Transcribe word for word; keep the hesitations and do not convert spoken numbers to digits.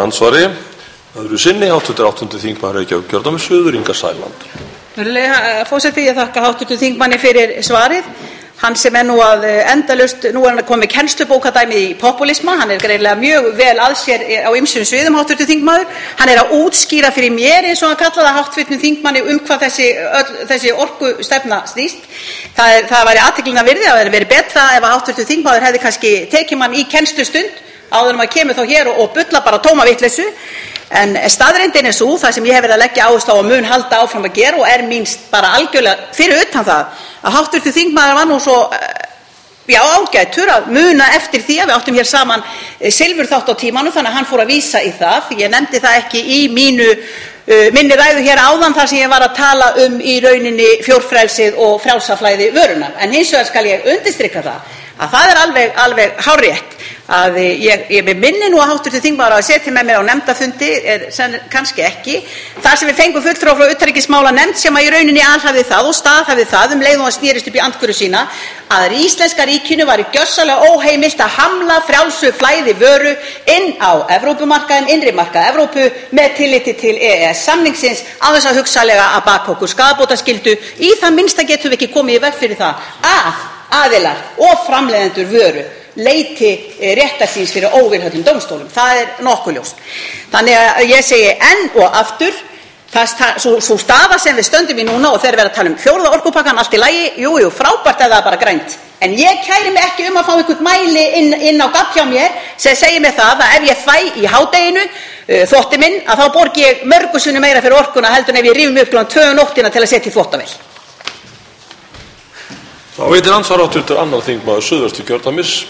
andsvari. Öðru sinni háttvirtur áttundi þingmaður Reykjavíkurkjördæmis suður Inga Sæland. Virðulegi forseti, ég þakka háttvirtum þingmanni fyrir svarið. Hann sem er nú að endalaust, nú er hann að koma með kennslubókardæmi í popúlisma, hann er greinilega mjög vel að sér á ýmsum sviðum, háttvirtur þingmaður. Hann er að útskýra fyrir mér, eins og hann kallaði það, háttvirtum þingmanni um hvað þessi, öll, þessi orkustefna snýst. Það, er, það væri athyglinnar virði, það væri verið betra ef að háttvirtur þingmaður hefði kannski tekið mann í kennslustund áður en maður kemur þá hér og, og bulla bara tóma vitleysu. En staðreyndin er svo, það sem ég hef verið að leggja áherslu á og mun halda áfram að gera og er mínst bara algjörlega fyrir utan það, að háttvirtur þingmaður var nú svo já, ágætur að muna eftir því að við áttum hér saman silfurþátt á tímanum, þannig að hann fór að vísa í það, því ég nefndi það ekki í mínu uh, minni ræðu hér áðan þar sem ég var að tala um í rauninni fjórfrelsið og frjálsaflæði vörunar. En hins vegar skal ég undirstrika það að það er alveg, alveg hárrétt að ég, ég minni nú að háttvirtur þingmaður að setja með mér á nefndafundi, er sen, kannski ekki, þar sem við fengum fulltrúa frá utanríkismálanefnd sem að í rauninni alhæfði það og staðhæfði það um leið og hann snerist upp í andhverfu sína að íslenska ríkinu væri gjörsamlega óheimilt að hamla frjálsu flæði vöru inn á Evrópumarkaðinn, innri markað Evrópu með tilliti til E E S samningsins á þess að hugsanlega að baka okkur skaðabótaskyldu. Í það minnsta getum við ekki komið í veg fyrir það að aðilar og framleiðendur vöru leiti réttar síns fyrir óvilhöllum dómstólum. Það er nokkuð ljóst. Þannig að ég segi enn og aftur, svo staða sem við stöndum í núna og þegar við erum að tala um fjórða orkupakkann, allt í lagi, jú, jú, frábært eða bara grænt. En ég kæri mig ekki um að fá einhvern mæli inn, inn á gabb hjá mér sem segir mig það að ef ég fæ í hádeginu uh, þvotti minn, að þá borgi ég mörgusunni meira fyrir orkuna heldur en ef ég rífi mig upp klukkan tvö um nóttina til að setja í þvottavél. Þá veitir ansvar háttvirtur annar þingmaður Suðvesturkjördæmis